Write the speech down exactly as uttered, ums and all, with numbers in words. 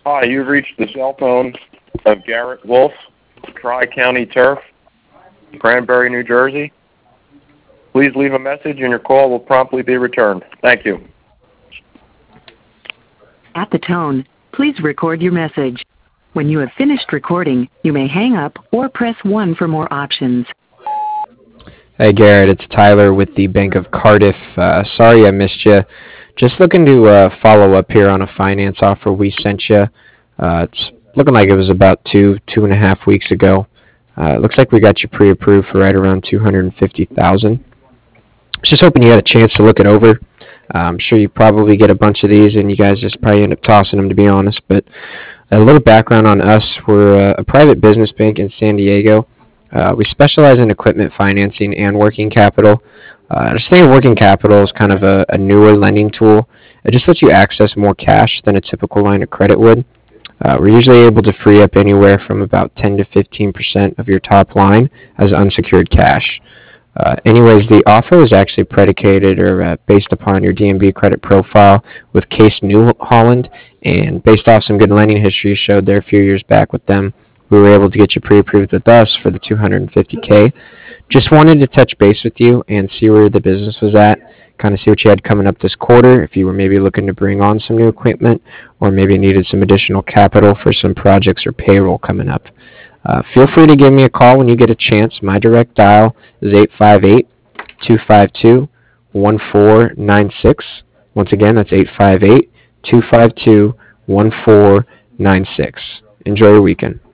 Hi, you've reached the cell phone of Garrett Wolf, Tri-County Turf, Cranberry, New Jersey. Please leave a message and your call will promptly be returned. Thank you. At the tone, please record your message. When you have finished recording, you may hang up or press one for more options. Hey Garrett, it's Tyler with the Bank of Cardiff. Uh, sorry I missed you. Just looking to uh, follow up here on a finance offer we sent you. Uh, it's looking like it was about two, two and a half weeks ago. Uh, it looks like we got you pre-approved for right around two hundred fifty thousand dollars. Just hoping you had a chance to look it over. Uh, I'm sure you probably get a bunch of these and you guys just probably end up tossing them, to be honest. But a little background on us. We're a, a private business bank in San Diego. Uh, we specialize in equipment financing and working capital. Uh, I just think working capital is kind of a, a newer lending tool. It just lets you access more cash than a typical line of credit would. Uh, we're usually able to free up anywhere from about ten to fifteen percent of your top line as unsecured cash. Uh, anyways, the offer was actually predicated or uh, based upon your D N B credit profile with Case New Holland, and based off some good lending history showed there a few years back with them, we were able to get you pre-approved with us for the two hundred fifty K. Just wanted to touch base with you and see where the business was at, kind of see what you had coming up this quarter, if you were maybe looking to bring on some new equipment or maybe needed some additional capital for some projects or payroll coming up. Uh, feel free to give me a call when you get a chance. My direct dial is eight five eight, two five two, one four nine six. Once again, that's eight five eight, two five two, one four nine six. Enjoy your weekend.